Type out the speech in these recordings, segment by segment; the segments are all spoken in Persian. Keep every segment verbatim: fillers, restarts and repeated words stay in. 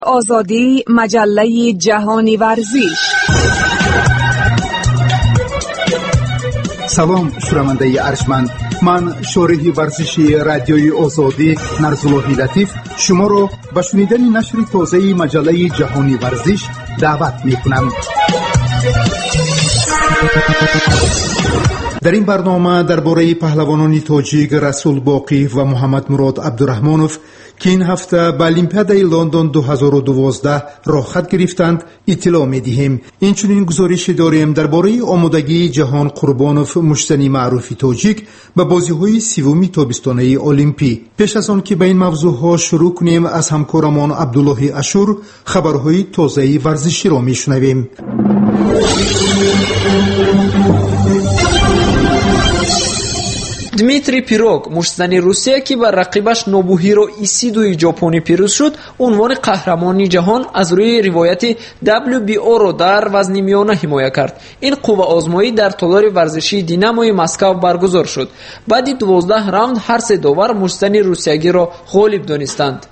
آزادی مجله جهانی ورزش. سلام شنونده ارجمند، من شارح ورزشی رادیوی آزادی نرزاللهی لطیف شما را به شنیدن نشر تازه مجله جهانی ورزش دعوت می‌کنم. در این برنامه درباره پهلوانان تاجیک رسول باقی و محمد مراد عبدالرحمانوف که این هفته به المپیادای لندن دو هزار و دوازده راه خط گرفتند اطلاع می‌دهیم. اینچنین گزارش داریم درباره آمادگی جهان قربانوف مشتنی معروف تاجیک به بازی‌های سوم تابستانه المپی. پیش از آن که به این موضوعها شروع کنیم، از همکارمان عبدالله اشور خبرهای تازه ورزشی را می‌شنویم. دمیتری پیروگ مشتزنی روسیه که بر رقیبش نوبوهیرو ایسیدوی ژاپنی پیروز شد، عنوان قهرمانی جهان از روی روایت دبلیو بی او را در وزن میانه حمایت کرد. این قوه آزمایی در تالار ورزشی دیناموی مسکو برگزار شد. بعد دوازده راوند هر سه داور مشتزنی روسیایی را غالب دانستند.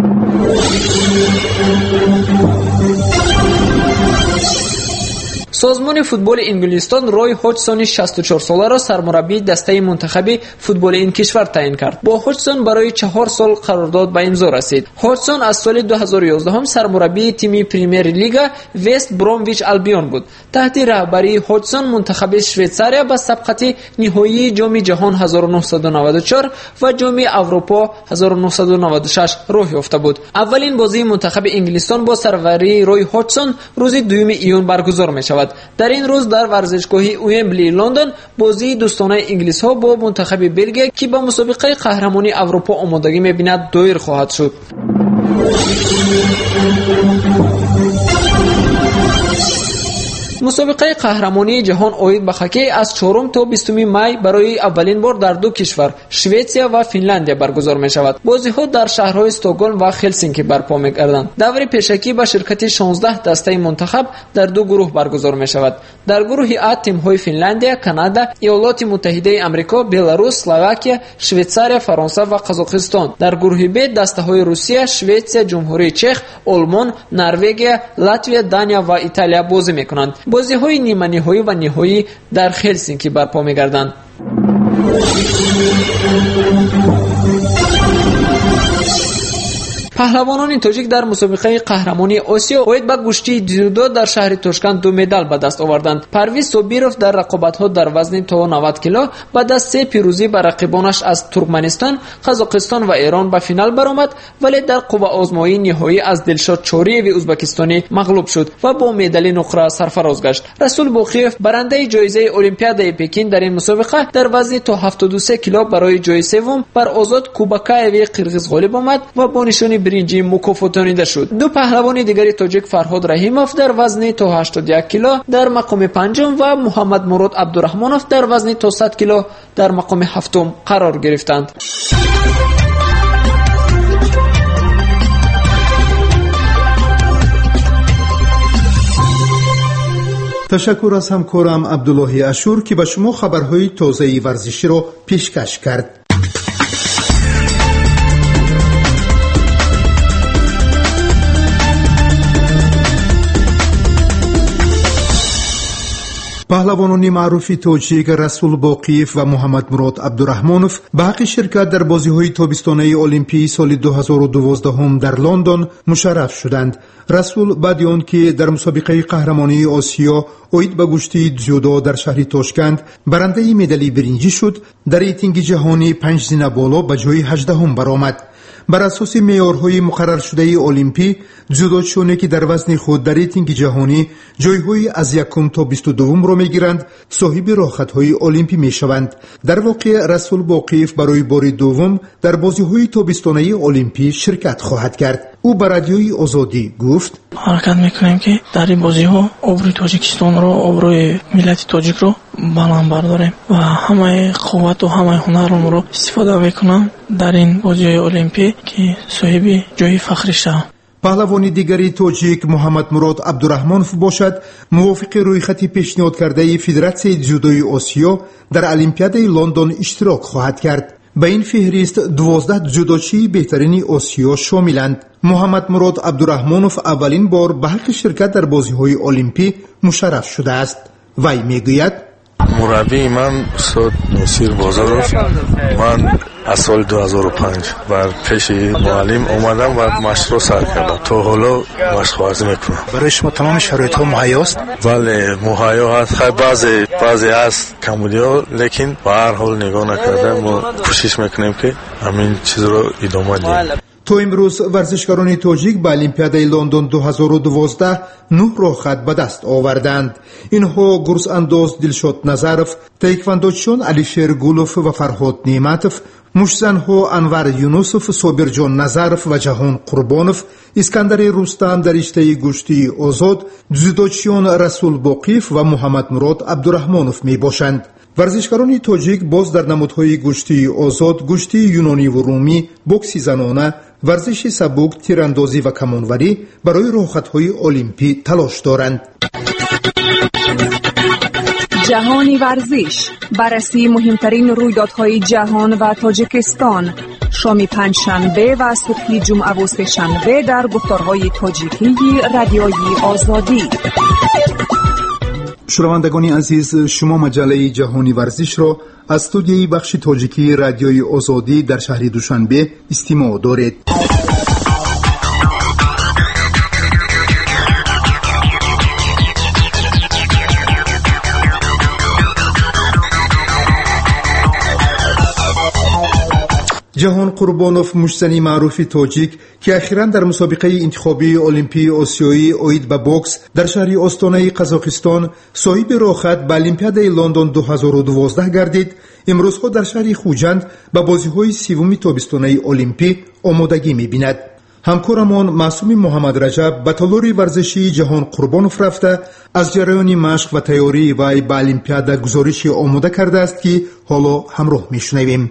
سازمان فوتبال انگلستان روی هاچسون شصت و چهار ساله را سرمربی دسته منتخب فوتبال این کشور تعیین کرد. با هاچسون برای چهار سال قرارداد به امضا رسید. هاچسون از سال دو هزار و یازده هم سرمربی تیم پریمیر لیگ وست برومویچ البیون بود. تحت رهبری هاچسون منتخب شویتزاریا به سبقت نهایی جام جهان هزار و نهصد و نود و چهار و جام اروپا هزار و نهصد و نود و شش راه یافته بود. اولین بازی منتخب انگلستان با سروری روی هاچسون روز دوم ایون برگزار می شود. در این روز در ورزشگاه ومبلی لندن بازی دوستانه انگلیس ها با منتخب بلژیک که به مسابقه قهرمانی اروپا آمادگی می‌بیند دایر خواهد شد. مسابقه قهرمانی جهان اوید به هاکی از چهارم تا بیستم می برای اولین بار در دو کشور شوئیسریا و فنلاندیا برگزار می شود. بازی ها در شهرهای استکهلم و هلسینکی برپا می گردند. دور پیشکی با شرکت شانزده دسته منتخب در دو گروه برگزار می شود. در گروه ا تیم های فنلاندیا، کانادا، ایالات متحده آمریکا، بلاروس، اسلواکیا، شویتزاریا، فرانسه و قزاقستان. در گروه ب دسته های روسیه، شوئیسریا، جمهوری چک، آلمان، نروژ، لاتویا، دانیا و ایتالیا بازی می کنند. بازی های نیمه نهایی و نهایی در هلسینکی برپا می گردند. پهلوانان تاجیک در مسابقه قهرمانی آسیا اوید با گشتی جودو در شهر تاشکند دو مدال به دست آوردند. پرویز صابیروف در رقابت‌ها در وزن تا نود کیلو با دست سه پیروزی بر رقیبانش از ترکمنستان، قزاقستان و ایران به فینال برآمد، ولی در قوه آزمایی نهایی از دلشاد چوریوی ازبکستانی مغلوب شد و با مدال نقره سرفراز گشت. رسول باقیف برنده جایزه المپیادای پکین در این مسابقه در وزن تا هفتاد و سه کیلو برای جای سوم بر آزاد کوباکایوی قرقیز غالب آمد و با نشان برنجی مکافاتانیده شد. دو پهلوان دیگری تاجیک فرهاد رحیموف در وزن تا هشتاد و یک کیلو در مقام پنجم و محمد مراد عبدالرحمانوف در وزن تا صد کیلو در مقام هفتم قرار گرفتند. تشکر از همکارم عبدالله اشور که به شما خبرهای تازه ورزشی را پیشکش کرد. پهلوانان معروف تاجیک رسول باقیف و محمد مراد عبدالرحمانوف به حق شرکت در بازی‌های تابستانه المپی سال دو هزار و دوازده هم در لندن مشرف شدند. رسول بعد آن که در مسابقه قهرمانی آسیا اوید به گشتی جودو در شهر تاشکند برنده مدال برنجی شد، در ریتینگ جهانی پنج زینه بالا به جای هجدهم برآمد. بر اساس معیارهای مقرر شده المپی، جودوچیانی که در وزن خود در ریتینگ جهانی جایهای از یکم تا بیست و دوم را میگیرند صاحب راحت‌های المپی میشوند. در واقع رسول باقیف برای بار دوم در بازی‌های تابستانه المپی شرکت خواهد کرد. او به رادیوی آزادی گفت: حرکت میکنیم که در این بازی‌ها آبروی تاجیکستان را، آبروی ملت تاجیک را بلند برداریم و همه قوت و همه هنرم را استفاده میکنم در این بازی‌های المپی که صاحب جای فخری شوم. پهلوانی دیگری تاجیک محمد مراد عبدالرحمانوف باشد، موافق رویخط پیشنهاد کرده فدراسیون جودوی آسیا در المپیادای لندن اشتراک خواهد کرد. به این فهرست دوازده جودوچی بهترین آسیا شاملند. محمد مراد عبدالرحمانوف اولین بار به حق شرکت در بازی‌های المپی مشرف شده است. وی میگوید مربی من سود نصیر بازاروف، من از سال دو هزار و پنج بر پیش معلم اومدم و مشق رو سر کردم. تا حالا مشق ورزی میکنم. برای شما تمام شرایط ها مهیا است؟ بله مهیا هست. خیلی بعضی بعضی هست کمبودی ها، لیکن به هر حال نگاه نکرده ما کوشش میکنیم که همین چیز رو ادامه دهیم. تا امروز ورزشکاران تاجیک به المپیادای لندن دو هزار و دوازده نه راحت به دست آوردند. اینها گرز انداز دلشاد نظرف، تایکواندوچیان علیشیر گولوف و فرهاد نعمتوف، مشزنها انور یونوسوف، صابرجان نظرف و جهان قربانوف، اسکندر رستم در رشته گشتی آزاد، جودوچیان رسول باقیف و محمد مراد عبدالرحمانوف می باشند. ورزشکاران تاجیک باز در نمودهای گشتی آزاد، گشتی یونانی و رومی، بوکس زنانه، ورزش سبک، تیراندازی و کمانوری برای راحت‌های المپی تلاش دارند. جهانی ورزش، بررسی مهمترین رویدادهای جهان و تاجیکستان، شام پنجشنبه و صبح جمعه و سه‌شنبه در گفتارهای تاجیکی رادیوی آزادی. شنوندگان عزیز، شما مجله جهانی ورزش را از استودیوی بخش تاجیکی رادیوی آزادی در شهر دوشنبه استماع دارید. جهان قربانوف، مشتزنی معروف تاجیک که اخیراً در مسابقه انتخابی المپی آسیایی اوید به بوکس در شهر آستانه قزاقستان صاحب راحت به المپیادای لندن دو هزار و دوازده گردید، امروزها در شهر خوجند به بازی‌های سوم تابستانه المپی آمادگی می‌بیند. همکارمان معصوم محمد رجب به تالار ورزشی جهان قربانوف رفته از جریان مشق و تیاری وی به المپیاد گزارش آماده کرده است که حالا همراه می‌شنویم.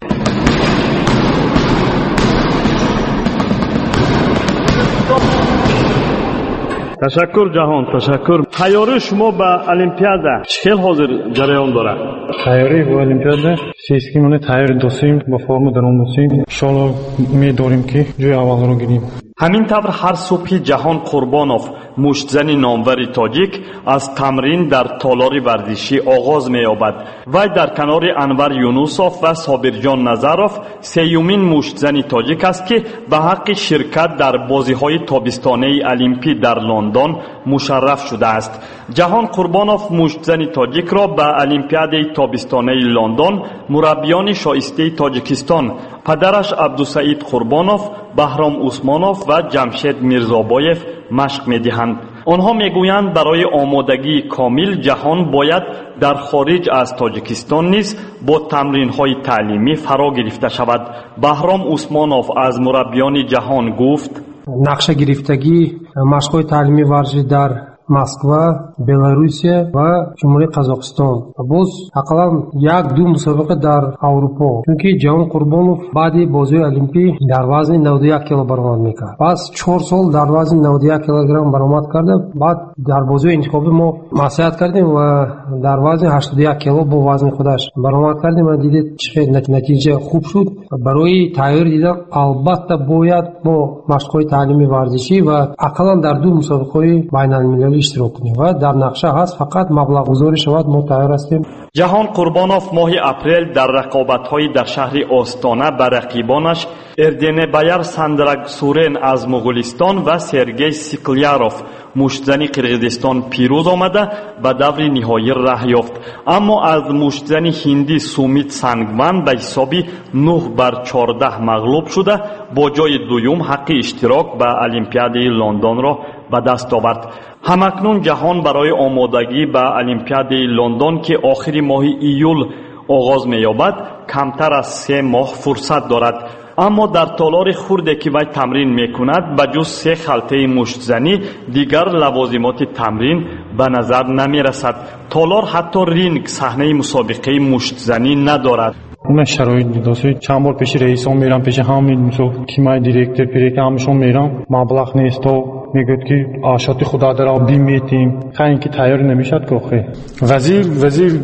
تشکر جهان، تشکر. تیاری شما به المپیادا چه حاضر جریان داره؟ تیاری به المپیادا سیسکیمونه تیاری دوستیم با فرم درون دوستیم. ان شاء الله می‌داریم که جای اول رو گیریم. همین طور هر صبح جهان قربانوف، مشتزن نامور تاجیک، از تمرین در تالار ورزشی آغاز می‌یابد. وی در کنار انور یونوسوف و صابرجان نظروف سیومین مشتزن تاجیک است که به حق شرکت در بازی‌های تابستانه المپی در لندن مشرف شده است. جهان قربانوف مشتزن تاجیک را به المپیادای تابستانه لندن مربیان شایسته تاجیکستان، پدرش عبدالسعید قربانوف، بهرام عثمانوف و جمشید میرزابایف مشق می‌دهند. آنها میگویند برای آمادگی کامل جهان باید در خارج از تاجیکستان نیز با تمرین‌های تعلیمی فرا گرفته شود. بهرام عثمانوف از مربیان جهان گفت: نقشه گرفتگی مشق‌های تعلیمی ورزشی در مسکو، بلاروسیه و جمهوری قزاقستان. باز حداقل یک دو مسابقه در اروپا، چون جهان قربانوف بعد بازی المپی در وزن نود و یک کیلو برآمد میکرد. پس چهار سال در وزن نود و یک کیلوگرم برآمد کرده. بعد در بازی انتخابی ما مساعدت کردیم و در وزن هشتاد و یک کیلو با وزن خودش برآمد کردیم و دیدید چه نتیجه خوب شد. برای تغییر دیدم البته باید با مشق‌های تعلیمی ورزشی و حداقل در دو مسابقه بین‌المللی اشتراک کنیم و در نقشه هست، فقط مبلغ گذاری شود ما تیار هستیم. جهان قربانوف ماه اپریل در رقابت‌های در شهر آستانه به رقیبانش اردن بایر ساندرگ سورن از مغولستان و سرگئی سیکلیاروف مشتزن قرقیزستان پیروز آمده به دور نهایی راه یافت. اما از مشتزن هندی سومیت سنگوان به حسابی نه بر چهارده مغلوب شده با جای دوم حق اشتراک به المپیادای لندن را به دست آورد. همکنون جهان برای آمادگی به المپیادای لندن که آخر ماه ایول آغاز می‌یابد کمتر از سه ماه فرصت دارد. اما در تالار خرد که وی تمرین میکند به جز سه خلطه مشتزنی دیگر لوازمات تمرین به نظر نمیرسد. تالار حتی رینگ صحنه مسابقه مشتزنی ندارد. من شرایط داشته چند بار پیش رئیسان میرم، پیش همین مسو تیمای دیرکتور پیرک همشون میرم، مبلغ نیست و میگه که آشات خدا در آبی میتیم خیلی که تیار نمیشد که وزیر وزیر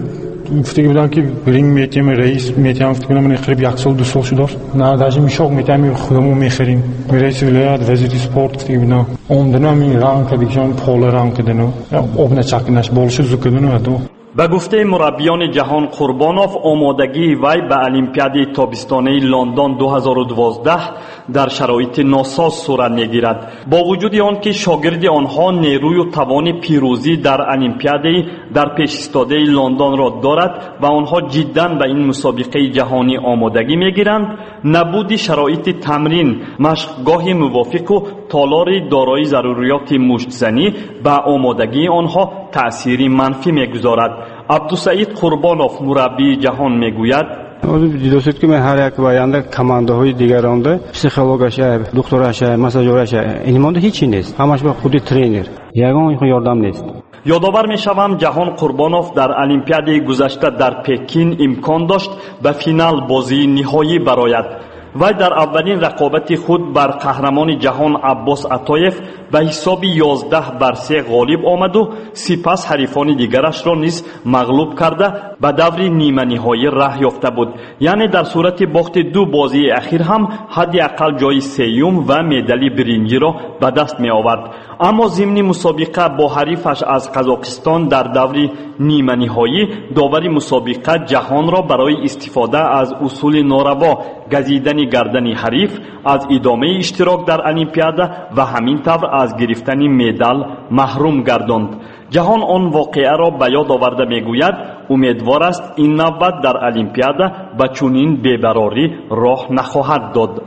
گفته بودن که بریم میتیم رئیس میتیم فکر کنم قریب یک سال دو سال شده نه даже میشاق میتیم خودمون میخریم رئیس ولایت وزیر اسپورت گفته بودن اون این رنگ دیگه پول رنگ کردن آب نچکنش بالش زکدن و به گفته مربیان جهان قربانوف آمادگی وی به المپیاد تابستانه لندن دو هزار و دوازده در شرایط ناساز صورت میگیرد. با وجود آنکه شاگرد آنها نیروی و توان پیروزی در المپیاد در پیش ایستاده لندن را دارد و آنها جدا به این مسابقه جهانی آمادگی میگیرند، نبود شرایط تمرین، مشقگاه موافق و تالار دارای ضروریات مشتزنی به آمادگی آنها تأثیری منفی میگذارد. عبدالسعید قربانوف مربی جهان میگوید دیدوست که من هر یک باینده کمانده های دیگرانده پسیخولوگش دکترش مساجورش اینمانده هیچی نیست، همش به خودی ترینر یگان یاردم نیست. یادآور میشوم جهان قربانوف در المپیاد گذشته در پکین امکان داشت به فینال بازی نهایی برآید و در اولین رقابت خود بر قهرمان جهان عباس عطایف به حساب یازده بر سه غالب آمد و سپس حریفان دیگرش را نیز مغلوب کرده به دور نیمه نهایی راه یافته بود. یعنی در صورت باخت دو بازی اخیر هم حداقل جای سوم و مدال برنجی را به دست می آورد. اما ضمن مسابقه با حریفش از قزاقستان در دور نیمه نهایی داور مسابقه جهان را برای استفاده از اصول ناروا گزیدن گردن حریف از ادامه اشتراک در المپیاد و همین طور از گرفتن مدال محروم گرداند. جهان آن واقعه را به یاد آورده میگوید امیدوار است این نوبت در المپیاد به چنین بی‌براری راه نخواهد داد.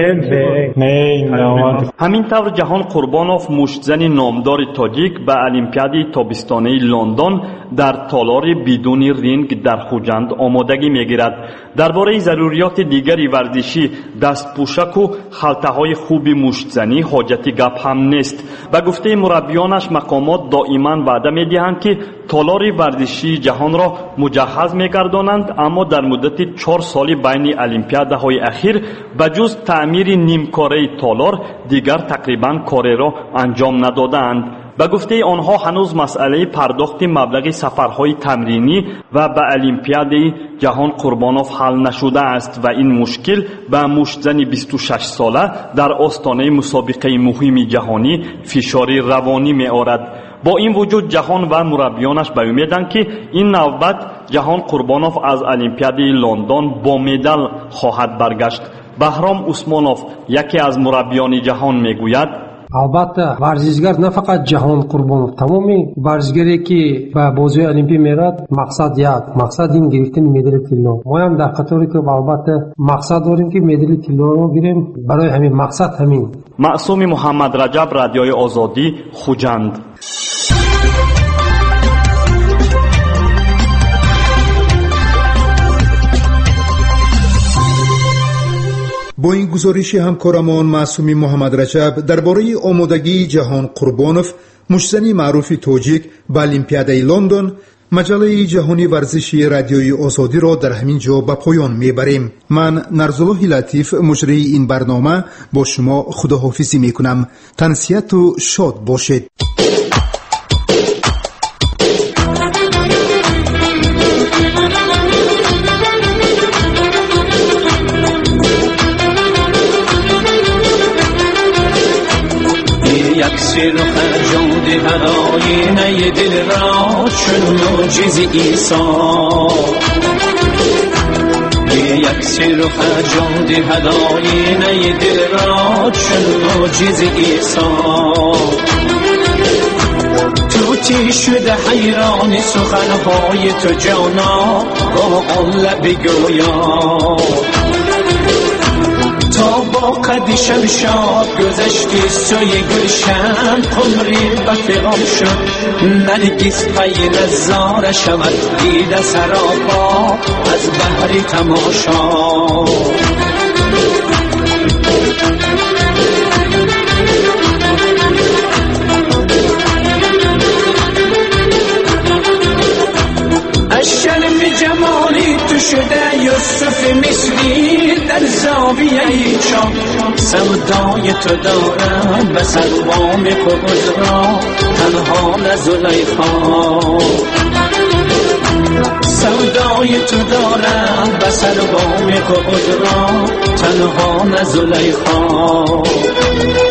همین طور جهان قربانوف مشتزن نامدار تاجیک به المپیاد تابستانه لندن در تالار بدون رینگ در خوجند آمادگی میگیرد. درباره ضروریات دیگری ورزشی دست پوشک و خلطه های خوب مشتزنی حاجتی گپ هم نیست. به گفته مربیانش مقامات دائما وعده میدهند که تالار ورزشی جهان را مجهز میگردانند، اما در مدت چهار سال بین المپیادهای اخیر بجز تعمیر نیمکاره تالار دیگر تقریبا کاری را انجام ندادند. به گفته آنها هنوز مسئله پرداخت مبلغ سفرهای تمرینی و به المپیاد جهان قربانوف حل نشده است و این مشکل به مشتزن بیست و شش ساله در آستانه مسابقه مهم جهانی فشاری روانی می آورد. با این وجود جهان و مربیانش به امیدند که این نوبت جهان قربانوف از المپیاد لندن با مدال خواهد برگشت. بهرام عثمانوف یکی از مربیان جهان میگوید البته ورزشگر نه فقط جهان قربانوف، تمامی ورزشگری که به بازی المپی میرد مقصد یک مقصد این گرفتن مدال طلا. ما هم در قطاری که البته مقصد داریم که مدال طلا رو گیریم، برای همین مقصد همین. معصوم محمد رجب، رادیوی آزادی، خوجند. با این گزارش همکارمان معصوم محمد رجب درباره آمادگی جهان قربانوف مشتزن معروف تاجیک به المپیاد لندن، مجله جهانی ورزشی رادیوی آزادی را در همین جا به پایان میبریم. من نرزالله لطیف مجری این برنامه با شما خداحافظی میکنم. تنسیت و شاد باشید. سر و خرجاد هداینه دل را چون معجز عیسی، یک سر و خرجاد هداینه دل را چون معجز عیسی، توتی شده حیران سخنهای تو جانا با آن لب گویا، تا با قد شمشاد گذشتی سوی گلشن، قمری به فغان شد نرگس پی نظاره شود دیده سراپا از بحر تماشا. از شرم جمالی تو شده یوسف مصری در زاویه چا، سودای تو دارم به سروام قبض را تنها نزلیخا، سودای تو دارم و سر بام قدرا تنها نه زلیخا